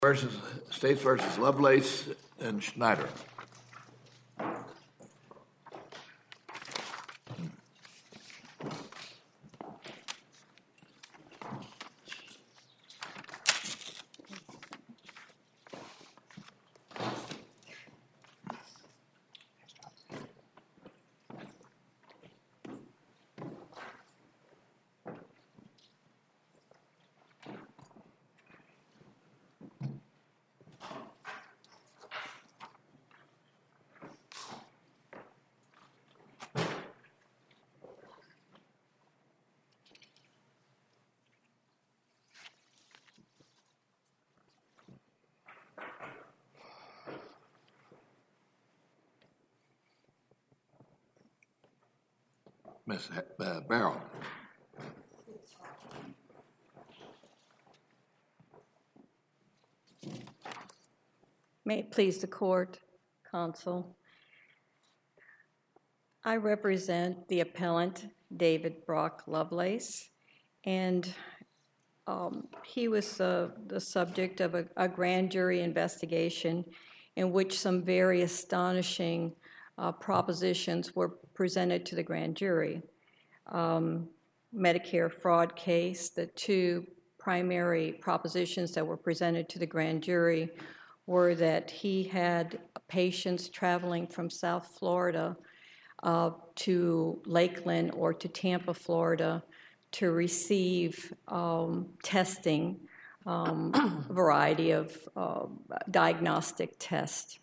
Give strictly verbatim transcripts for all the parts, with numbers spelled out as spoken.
versus States versus Lovelace and Schneider. Miz Uh, Barrow. May it please the court, counsel. I represent the appellant, David Brock Lovelace, and um, he was uh, the subject of a, a grand jury investigation in which some very astonishing uh, propositions were presented to the grand jury. Um, Medicare fraud case, the two primary propositions that were presented to the grand jury were that he had patients traveling from South Florida uh, to Lakeland or to Tampa, Florida, to receive um, testing, um, a variety of uh, diagnostic tests.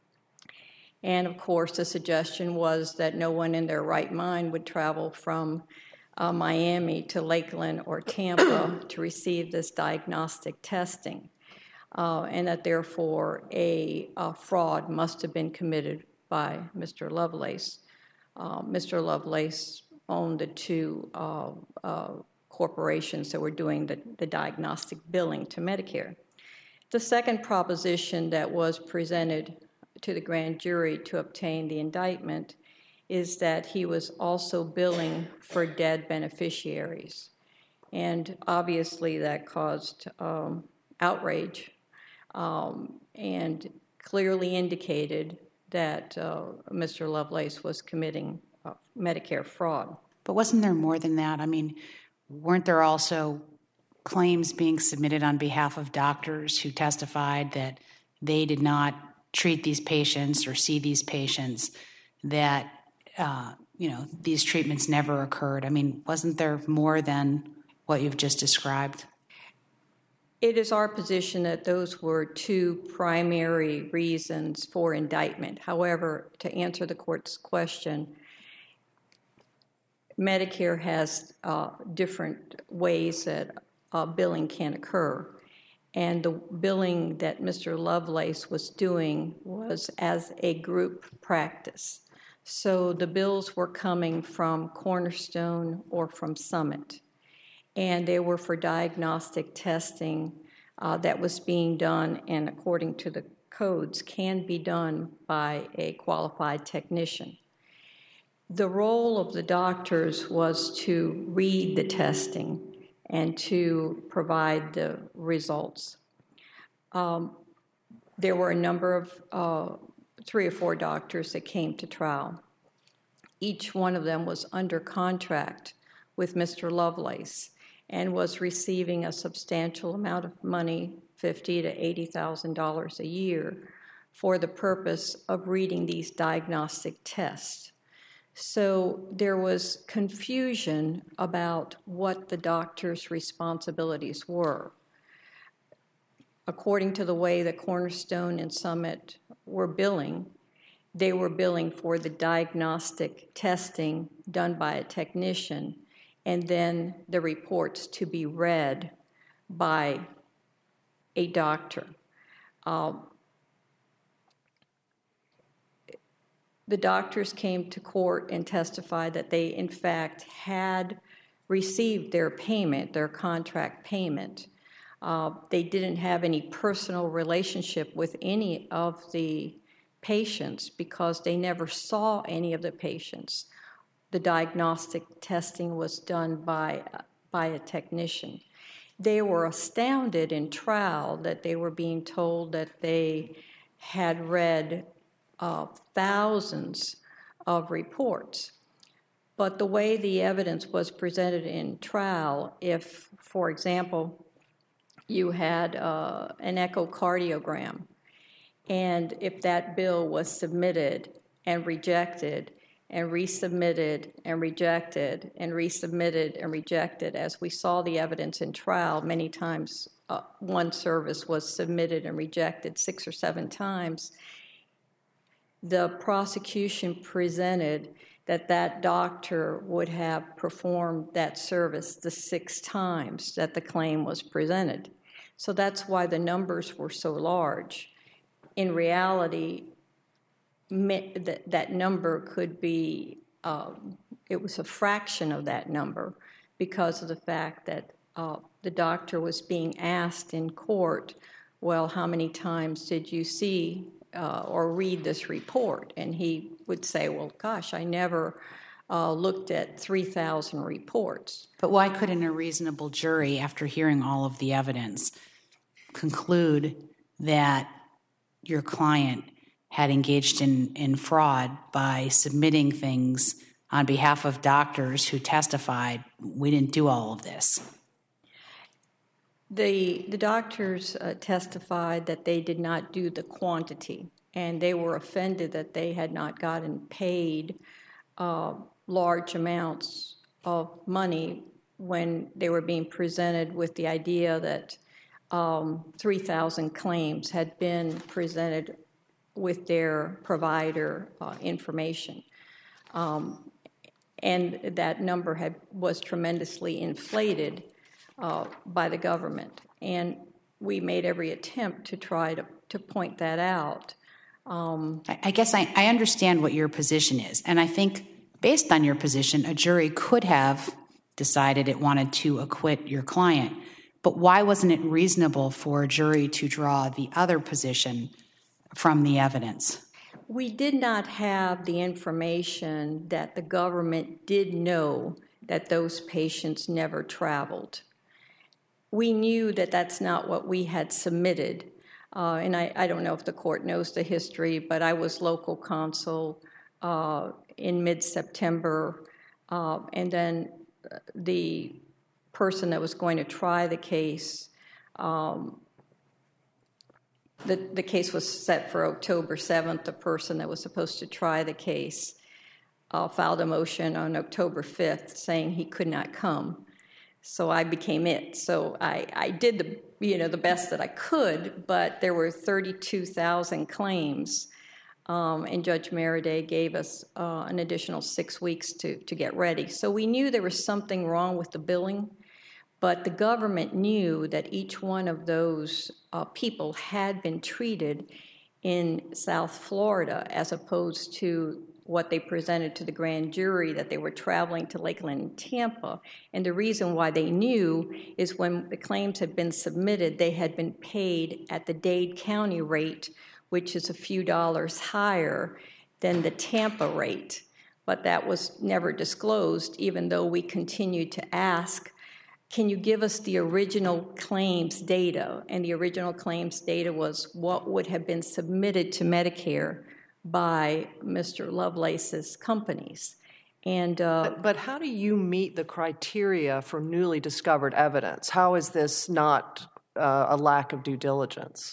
And of course, the suggestion was that no one in their right mind would travel from uh, Miami to Lakeland or Tampa to receive this diagnostic testing. Uh, and that therefore a, a fraud must have been committed by Mister Lovelace. Uh, Mister Lovelace owned the two uh, uh, corporations that were doing the, the diagnostic billing to Medicare. The second proposition that was presented to the grand jury to obtain the indictment is that he was also billing for dead beneficiaries. And obviously that caused um, outrage um, and clearly indicated that uh, Mister Lovelace was committing uh, Medicare fraud. But wasn't there more than that? I mean, weren't there also claims being submitted on behalf of doctors who testified that they did not treat these patients or see these patients, that, uh, you know, these treatments never occurred? I mean, wasn't there more than what you've just described? It is our position that those were two primary reasons for indictment. However, to answer the court's question, Medicare has uh, different ways that uh, billing can occur. And the billing that Mister Lovelace was doing was as a group practice. So the bills were coming from Cornerstone or from Summit, and they were for diagnostic testing uh, that was being done, and according to the codes, can be done by a qualified technician. The role of the doctors was to read the testing and to provide the results. Um, there were a number of, uh, three or four doctors that came to trial. Each one of them was under contract with Mister Lovelace and was receiving a substantial amount of money, fifty thousand to eighty thousand dollars a year, for the purpose of reading these diagnostic tests. So there was confusion about what the doctor's responsibilities were. According to the way that Cornerstone and Summit were billing, they were billing for the diagnostic testing done by a technician, and then the reports to be read by a doctor. Um, The doctors came to court and testified that they, in fact, had received their payment, their contract payment. Uh, they didn't have any personal relationship with any of the patients because they never saw any of the patients. The diagnostic testing was done by, by a technician. they were astounded in trial that they were being told that they had read uh, thousands of reports. But the way the evidence was presented in trial, if, for example, you had uh, an echocardiogram, and if that bill was submitted and rejected and resubmitted and rejected and resubmitted and rejected, as we saw the evidence in trial, many times uh, one service was submitted and rejected six or seven times, the prosecution presented that that doctor would have performed that service the six times that the claim was presented. So that's why the numbers were so large. In reality, that, that number could be, um, it was a fraction of that number because of the fact that uh, the doctor was being asked in court, well, how many times did you see uh, or read this report? And he would say, well, gosh, I never uh, looked at three thousand reports. But why couldn't a reasonable jury, after hearing all of the evidence, conclude that your client had engaged in, in fraud by submitting things on behalf of doctors who testified, we didn't do all of this? The, the doctors uh, testified that they did not do the quantity, and they were offended that they had not gotten paid uh, large amounts of money when they were being presented with the idea that um, three thousand claims had been presented with their provider uh, information. Um, and that number had, was tremendously inflated uh, by the government. And we made every attempt to try to, to point that out. Um, I, I guess I, I understand what your position is. And I think based on your position, a jury could have decided it wanted to acquit your client. But why wasn't it reasonable for a jury to draw the other position from the evidence? We did not have the information that the government did know that those patients never traveled. We knew that that's not what we had submitted. Uh, and I, I don't know if the court knows the history, but I was local counsel uh, in mid-September. Uh, and then the person that was going to try the case, um, The, the case was set for October seventh. The person that was supposed to try the case uh, filed a motion on October fifth saying he could not come. So I became it. So I, I did the, you know, the best that I could, but there were thirty-two thousand claims, um, and Judge Meriday gave us uh, an additional six weeks to, to get ready. So we knew there was something wrong with the billing. But the government knew that each one of those uh, people had been treated in South Florida as opposed to what they presented to the grand jury, that they were traveling to Lakeland and Tampa. And the reason why they knew is when the claims had been submitted, they had been paid at the Dade County rate, which is a few dollars higher than the Tampa rate. But that was never disclosed, even though we continued to ask, can you give us the original claims data? And the original claims data was what would have been submitted to Medicare by Mister Lovelace's companies. And uh, but, but how do you meet the criteria for newly discovered evidence? How is this not uh, a lack of due diligence?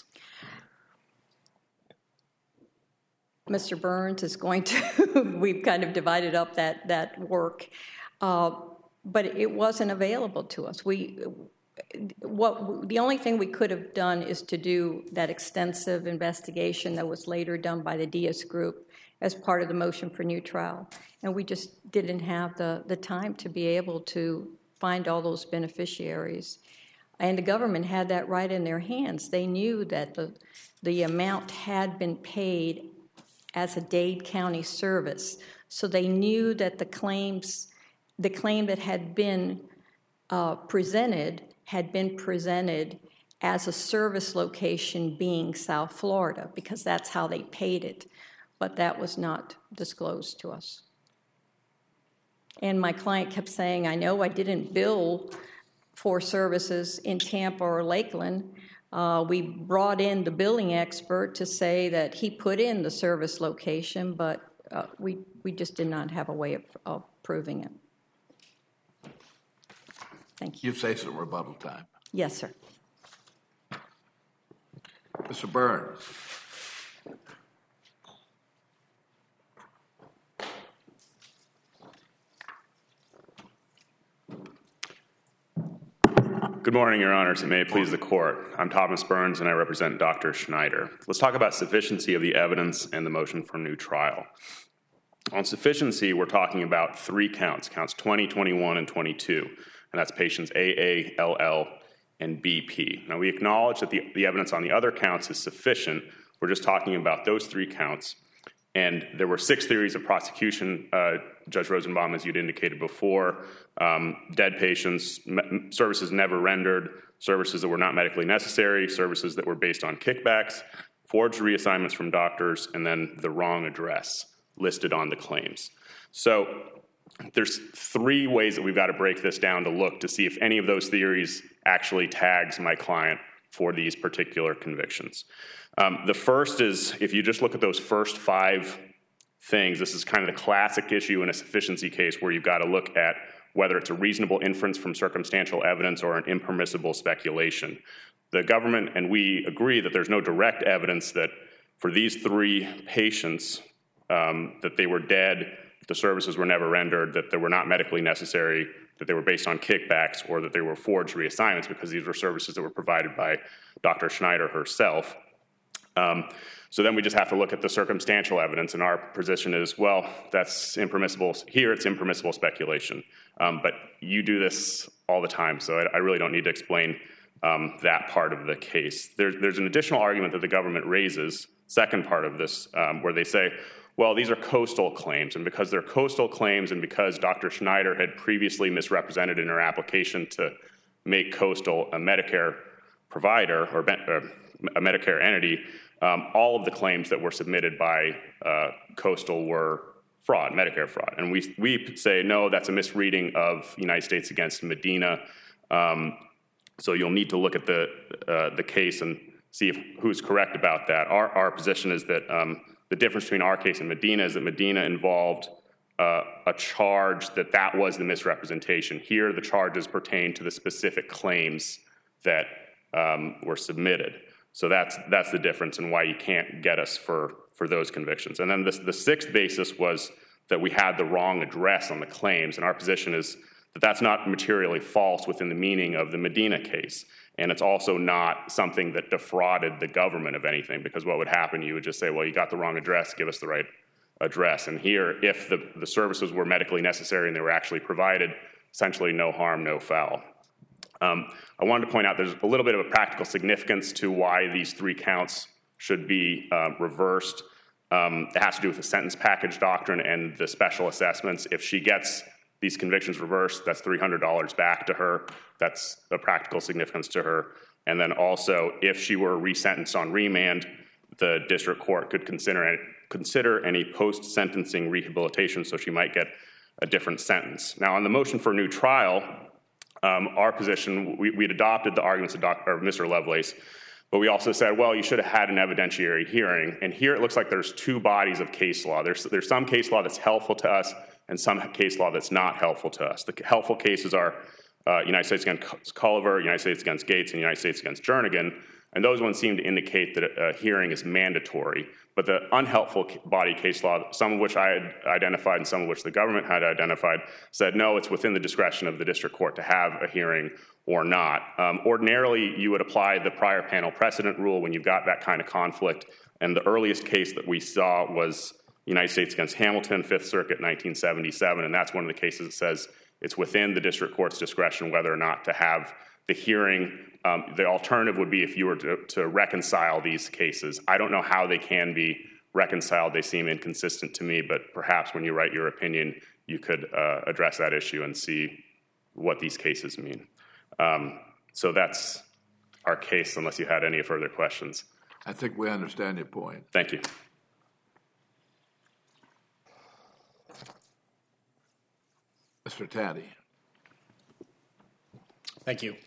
Mister Burns is going to, we've kind of divided up that, that work. Uh, But it wasn't available to us. We, what the only thing we could have done is to do that extensive investigation that was later done by the Diaz Group as part of the motion for new trial, and we just didn't have the the time to be able to find all those beneficiaries. And the government had that right in their hands. They knew that the the amount had been paid as a Dade County service, so they knew that the claims. The claim that had been uh, presented had been presented as a service location being South Florida, because that's how they paid it. But that was not disclosed to us. And my client kept saying, I know I didn't bill for services in Tampa or Lakeland. Uh, we brought in the billing expert to say that he put in the service location, but uh, we, we just did not have a way of, of proving it. Thank you. You say some rebuttal time. Yes, sir. Mister Burns. Good morning, Your Honors, and may it please the Court. I'm Thomas Burns, and I represent Doctor Schneider. Let's talk about sufficiency of the evidence and the motion for new trial. On sufficiency, we're talking about three counts, counts twenty, twenty-one, and twenty-two, and that's patients A A, L L, and B P. Now, we acknowledge that the, the evidence on the other counts is sufficient. We're just talking about those three counts. And there were six theories of prosecution, uh, Judge Rosenbaum, as you'd indicated before. Um, dead patients, me- services never rendered, services that were not medically necessary, services that were based on kickbacks, forged reassignments from doctors, and then the wrong address listed on the claims. So there's three ways that we've got to break this down to look to see if any of those theories actually tags my client for these particular convictions. Um, the first is, if you just look at those first five things, this is kind of the classic issue in a sufficiency case where you've got to look at whether it's a reasonable inference from circumstantial evidence or an impermissible speculation. The government and we agree that there's no direct evidence that for these three patients um, that they were dead, the services were never rendered, that they were not medically necessary, that they were based on kickbacks, or that they were forged reassignments, because these were services that were provided by Doctor Schneider herself. Um, so then we just have to look at the circumstantial evidence, and our position is, well, that's impermissible. Here it's impermissible speculation. Um, but you do this all the time, so I, I really don't need to explain um, that part of the case. There, there's an additional argument that the government raises, second part of this, um, where they say, well, these are coastal claims, and because they're coastal claims and because Doctor Schneider had previously misrepresented in her application to make Coastal a Medicare provider or a Medicare entity, um, all of the claims that were submitted by uh, Coastal were fraud, Medicare fraud. And we, we say, no, that's a misreading of United States against Medina. Um, so you'll need to look at the, uh, the case and see if, who's correct about that. Our, our position is that um, the difference between our case and Medina is that Medina involved uh, a charge that that was the misrepresentation. Here, the charges pertain to the specific claims that um, were submitted. So that's that's the difference and why you can't get us for, for those convictions. And then the, the sixth basis was that we had the wrong address on the claims, and our position is that that's not materially false within the meaning of the Medina case. And it's also not something that defrauded the government of anything, because what would happen, you would just say, well, you got the wrong address, give us the right address. And here, if the, the services were medically necessary and they were actually provided, essentially no harm, no foul. Um, I wanted to point out there's a little bit of a practical significance to why these three counts should be uh, reversed. Um, it has to do with the sentence package doctrine and the special assessments. If she gets these convictions reversed, that's three hundred dollars back to her. That's a practical significance to her. And then also, if she were resentenced on remand, the district court could consider, consider any post-sentencing rehabilitation, so she might get a different sentence. Now, on the motion for a new trial, um, our position, we, we'd adopted the arguments of Doctor Mister Lovelace, but we also said, well, you should have had an evidentiary hearing. And here it looks like there's two bodies of case law. There's, there's some case law that's helpful to us and some case law that's not helpful to us. The helpful cases are uh, United States against Culliver, United States against Gates, and United States against Jernigan, and those ones seem to indicate that a hearing is mandatory. But the unhelpful body case law, some of which I had identified and some of which the government had identified, said, no, it's within the discretion of the district court to have a hearing or not. Um, ordinarily, you would apply the prior panel precedent rule when you've got that kind of conflict, and the earliest case that we saw was United States against Hamilton, Fifth Circuit, nineteen seventy-seven, and that's one of the cases that says it's within the district court's discretion whether or not to have the hearing. Um, the alternative would be if you were to, to reconcile these cases. I don't know how they can be reconciled. They seem inconsistent to me, but perhaps when you write your opinion, you could uh, address that issue and see what these cases mean. Um, so that's our case, unless you had any further questions. I think we understand your point. Thank you. Mister Taddy. Thank you.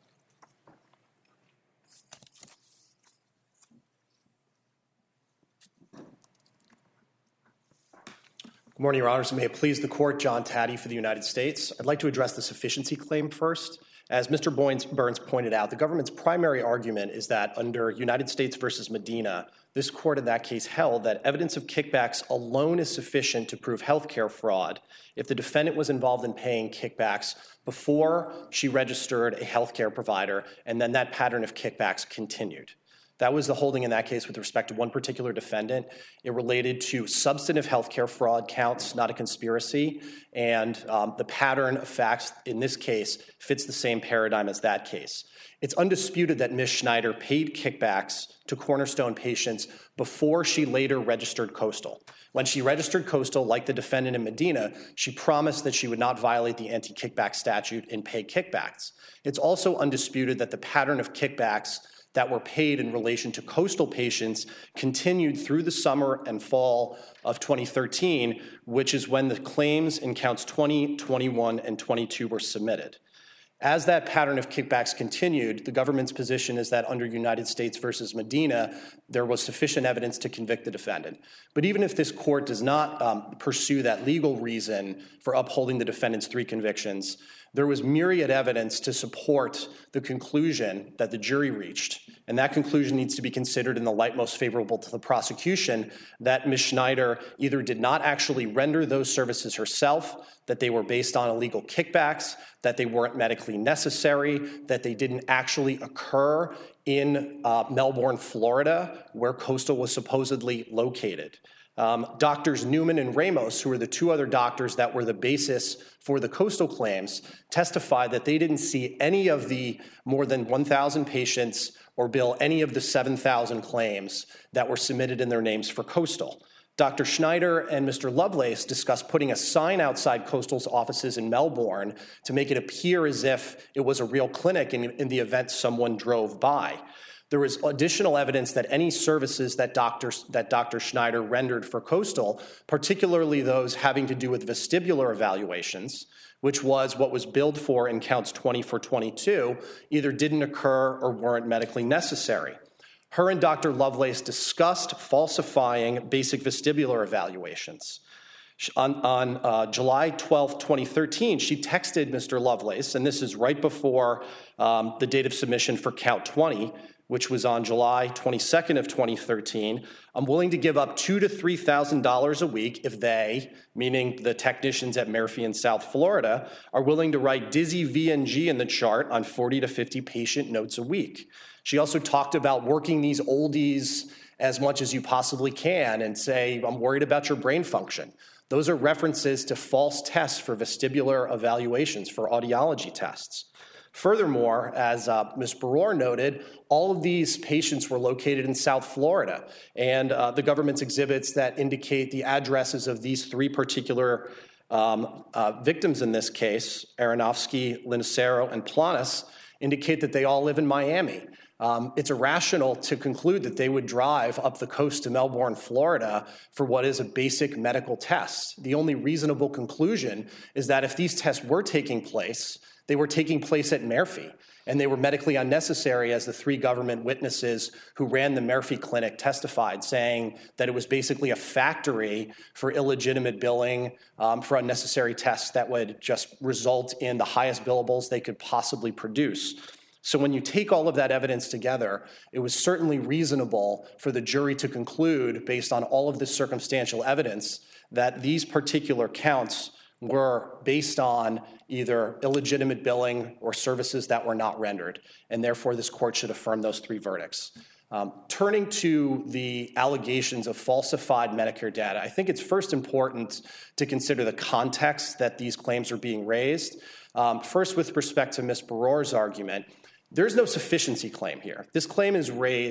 Good morning, Your Honors. May it please the Court, John Taddy for the United States. I'd like to address the sufficiency claim first. As Mister Burns pointed out, the government's primary argument is that under United States versus Medina, this court in that case held that evidence of kickbacks alone is sufficient to prove healthcare fraud if the defendant was involved in paying kickbacks before she registered a healthcare provider, and then that pattern of kickbacks continued. That was the holding in that case with respect to one particular defendant. It related to substantive healthcare fraud counts, not a conspiracy, and um, the pattern of facts in this case fits the same paradigm as that case. It's undisputed that Miz Schneider paid kickbacks to Cornerstone patients before she later registered Coastal. When she registered Coastal, like the defendant in Medina, she promised that she would not violate the anti-kickback statute and pay kickbacks. It's also undisputed that the pattern of kickbacks that were paid in relation to Coastal patients continued through the summer and fall of twenty thirteen, which is when the claims in counts twenty, twenty-one, and twenty-two were submitted. As that pattern of kickbacks continued, the government's position is that under United States versus Medina, there was sufficient evidence to convict the defendant. But even if this court does not um, pursue that legal reason for upholding the defendant's three convictions, there was myriad evidence to support the conclusion that the jury reached. And that conclusion needs to be considered in the light most favorable to the prosecution, that Miz Schneider either did not actually render those services herself, that they were based on illegal kickbacks, that they weren't medically necessary, that they didn't actually occur in uh, Melbourne, Florida, where Coastal was supposedly located. Um, Doctors Newman and Ramos, who were the two other doctors that were the basis for the Coastal claims, testified that they didn't see any of the more than one thousand patients or bill any of the seven thousand claims that were submitted in their names for Coastal. Doctor Schneider and Mister Lovelace discussed putting a sign outside Coastal's offices in Melbourne to make it appear as if it was a real clinic in, in the event someone drove by. There was additional evidence that any services that Doctor that Doctor Schneider rendered for Coastal, particularly those having to do with vestibular evaluations, which was what was billed for in counts twenty for twenty-two, either didn't occur or weren't medically necessary. Her and Doctor Lovelace discussed falsifying basic vestibular evaluations. On, on uh, July twelfth, twenty thirteen, she texted Mister Lovelace, and this is right before um, the date of submission for count twenty, which was on July twenty-second of twenty thirteen. I'm willing to give up two to three thousand dollars a week if they, meaning the technicians at Murphy in South Florida, are willing to write Dizzy V N G in the chart on forty to fifty patient notes a week. She also talked about working these oldies as much as you possibly can and say, I'm worried about your brain function. Those are references to false tests for vestibular evaluations, for audiology tests. Furthermore, as uh, Miz Baror noted, all of these patients were located in South Florida, and uh, the government's exhibits that indicate the addresses of these three particular um, uh, victims in this case, Aronofsky, Lincero, and Planas, indicate that they all live in Miami. Um, it's irrational to conclude that they would drive up the coast to Melbourne, Florida for what is a basic medical test. The only reasonable conclusion is that if these tests were taking place, they were taking place at Murphy, and they were medically unnecessary, as the three government witnesses who ran the Murphy clinic testified, saying that it was basically a factory for illegitimate billing, um, for unnecessary tests that would just result in the highest billables they could possibly produce. So when you take all of that evidence together, it was certainly reasonable for the jury to conclude, based on all of this circumstantial evidence, that these particular counts were based on either illegitimate billing or services that were not rendered, and therefore this court should affirm those three verdicts. Um, turning to the allegations of falsified Medicare data, I think it's first important to consider the context that these claims are being raised. Um, first, with respect to Miz Baror's argument, there's no sufficiency claim here. This claim is raised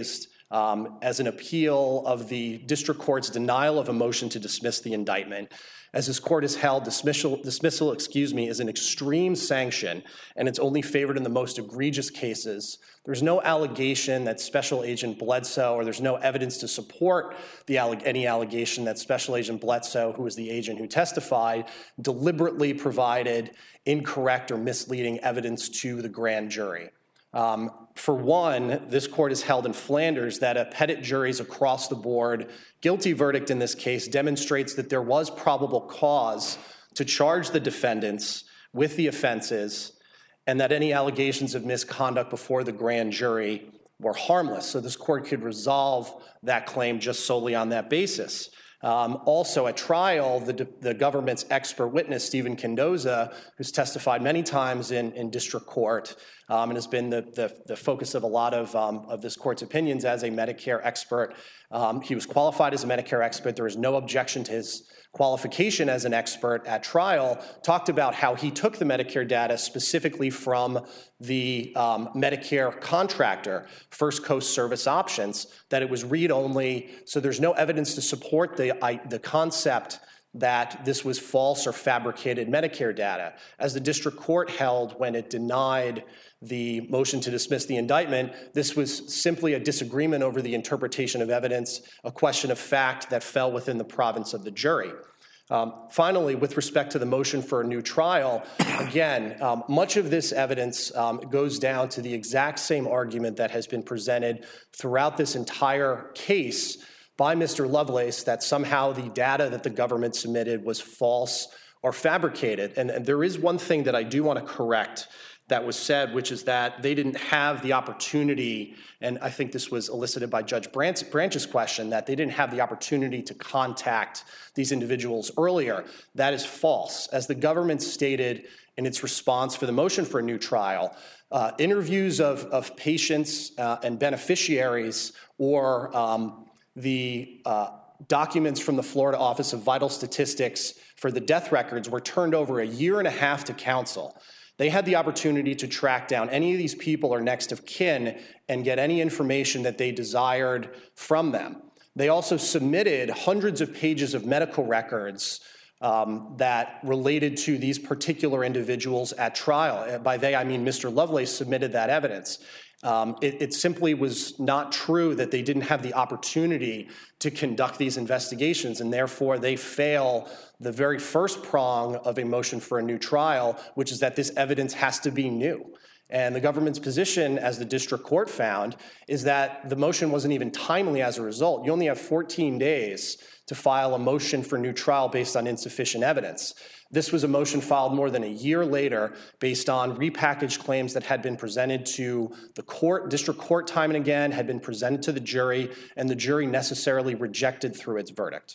um, as an appeal of the district court's denial of a motion to dismiss the indictment. As this court has held, dismissal, dismissal, excuse me, is an extreme sanction, and it's only favored in the most egregious cases. There's no allegation that Special Agent Bledsoe, or there's no evidence to support the alleg- any allegation that Special Agent Bledsoe, who was the agent who testified, deliberately provided incorrect or misleading evidence to the grand jury. Um, for one, this court has held in Flanders that a petit jury's across the board guilty verdict in this case demonstrates that there was probable cause to charge the defendants with the offenses and that any allegations of misconduct before the grand jury were harmless. So this court could resolve that claim just solely on that basis. Um, also at trial, the, the government's expert witness, Stephen Kendoza, who's testified many times in, in district court um, and has been the, the, the focus of a lot of, um, of this court's opinions as a Medicare expert. Um, he was qualified as a Medicare expert. There was no objection to his qualification as an expert at trial, talked about how he took the Medicare data specifically from the um, Medicare contractor, First Coast Service Options, that it was read-only, so there's no evidence to support the, I, the concept that this was false or fabricated Medicare data. As the district court held when it denied the motion to dismiss the indictment, this was simply a disagreement over the interpretation of evidence, a question of fact that fell within the province of the jury. Um, finally, with respect to the motion for a new trial, again, um, much of this evidence um, goes down to the exact same argument that has been presented throughout this entire case by Mister Lovelace, that somehow the data that the government submitted was false or fabricated. And, and there is one thing that I do want to correct that was said, which is that they didn't have the opportunity, and I think this was elicited by Judge Branch's question, that they didn't have the opportunity to contact these individuals earlier. That is false. As the government stated in its response for the motion for a new trial, uh, interviews of, of patients uh, and beneficiaries or um, the uh, documents from the Florida Office of Vital Statistics for the death records were turned over a year and a half to counsel. They had the opportunity to track down any of these people or next of kin and get any information that they desired from them. They also submitted hundreds of pages of medical records um, that related to these particular individuals at trial. By they, I mean Mister Lovelace submitted that evidence. Um, it, it simply was not true that they didn't have the opportunity to conduct these investigations, and therefore they fail the very first prong of a motion for a new trial, which is that this evidence has to be new. And the government's position, as the district court found, is that the motion wasn't even timely as a result. You only have fourteen days to file a motion for new trial based on insufficient evidence. This was a motion filed more than a year later based on repackaged claims that had been presented to the court, district court time and again, had been presented to the jury, and the jury necessarily rejected through its verdict.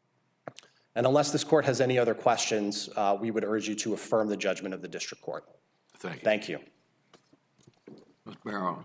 And unless this court has any other questions, uh, we would urge you to affirm the judgment of the district court. Thank you. Thank you. Miz Barrow.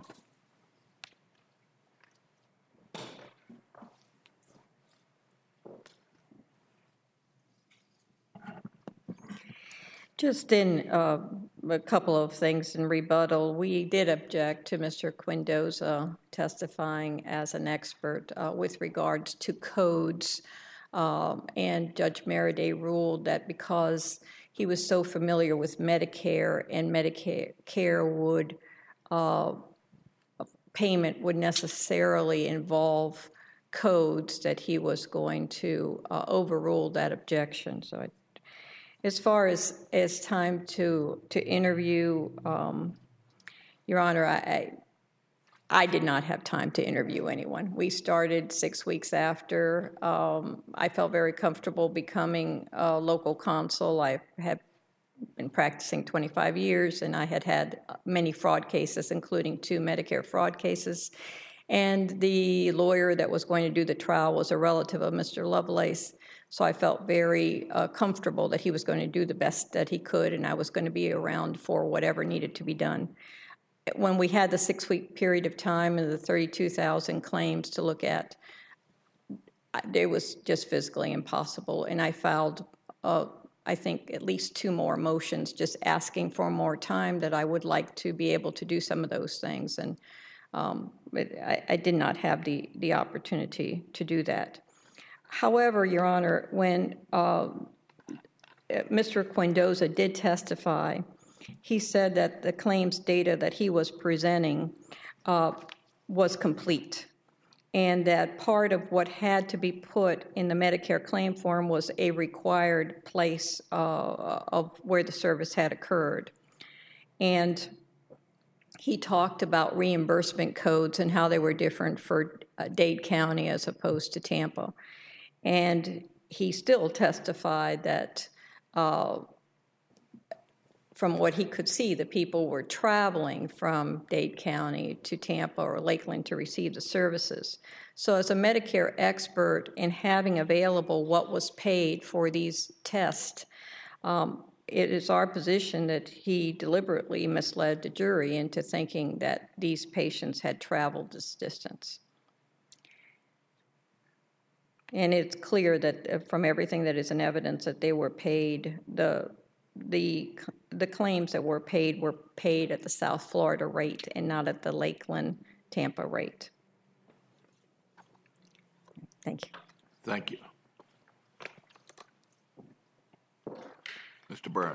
Just in uh, a couple of things in rebuttal, we did object to Mister Quindoza testifying as an expert uh, with regards to codes, um, and Judge Meriday ruled that because he was so familiar with Medicare and Medicare would, uh, payment would necessarily involve codes, that he was going to uh, overrule that objection. So I As far as, as time to to interview, um, Your Honor, I, I I did not have time to interview anyone. We started six weeks after. Um, I felt very comfortable becoming a local consul. I had been practicing twenty-five years, and I had had many fraud cases, including two Medicare fraud cases. And the lawyer that was going to do the trial was a relative of Mister Lovelace. So I felt very uh, comfortable that he was going to do the best that he could, and I was going to be around for whatever needed to be done. When we had the six-week period of time and the thirty-two thousand claims to look at, it was just physically impossible. And I filed, uh, I think, at least two more motions just asking for more time, that I would like to be able to do some of those things. And Um, but I, I did not have the, the opportunity to do that. However, Your Honor, when uh, Mister Quindoza did testify, he said that the claims data that he was presenting uh, was complete, and that part of what had to be put in the Medicare claim form was a required place uh, of where the service had occurred. And he talked about reimbursement codes and how they were different for uh, Dade County as opposed to Tampa. And he still testified that uh, from what he could see, the people were traveling from Dade County to Tampa or Lakeland to receive the services. So as a Medicare expert in having available what was paid for these tests, um, it is our position that he deliberately misled the jury into thinking that these patients had traveled this distance. And it's clear that uh, from everything that is in evidence that they were paid, the, the, the claims that were paid were paid at the South Florida rate and not at the Lakeland, Tampa rate. Thank you. Thank you. Mister Burns.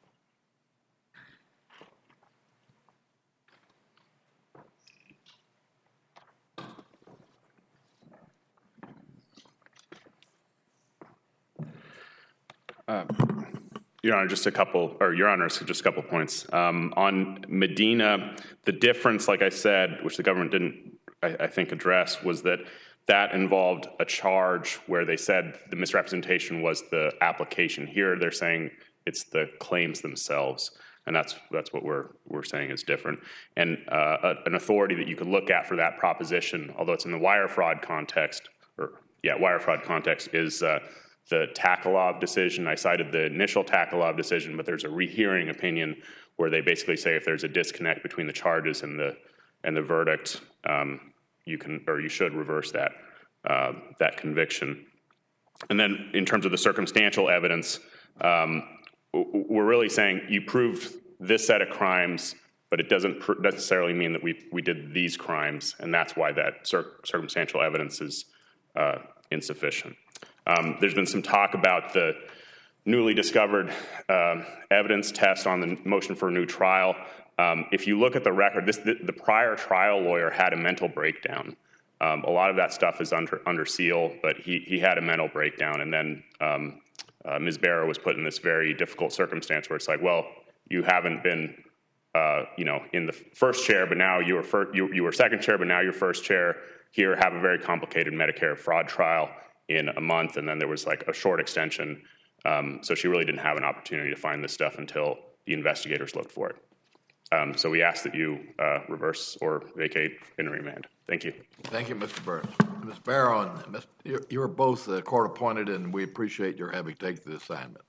Uh, Your Honor, just a couple, or Your Honor, just a couple points. Um, on Medina, the difference, like I said, which the government didn't, I, I think, address, was that that involved a charge where they said the misrepresentation was the application. Here, they're saying it's the claims themselves, and that's that's what we're we're saying is different. And uh, a, an authority that you could look at for that proposition, although it's in the wire fraud context, or yeah, wire fraud context, is uh, the Takalov decision. I cited the initial Takalov decision, but there's a rehearing opinion where they basically say if there's a disconnect between the charges and the and the verdict, um, you can or you should reverse that uh, that conviction. And then in terms of the circumstantial evidence, um, we're really saying you proved this set of crimes, but it doesn't pr- necessarily mean that we we did these crimes, and that's why that cir- circumstantial evidence is uh, insufficient. Um, there's been some talk about the newly discovered uh, evidence test on the motion for a new trial. Um, if you look at the record, this, the, the prior trial lawyer had a mental breakdown. Um, a lot of that stuff is under under seal, but he he had a mental breakdown, and then um, uh, Miz Barrow was put in this very difficult circumstance where it's like, well, you haven't been, uh, you know, in the first chair, but now you were first, you, you were second chair, but now you're first chair. Here, have a very complicated Medicare fraud trial in a month, and then there was like a short extension. Um, so she really didn't have an opportunity to find this stuff until the investigators looked for it. Um, so we ask that you uh, reverse or vacate and remand. Thank you. Thank you, Mister Burns. Miz Barrow, and Miz you're, you're both uh, court appointed, and we appreciate your having taken the assignment.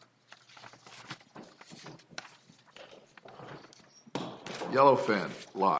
Yellowfin Lodge.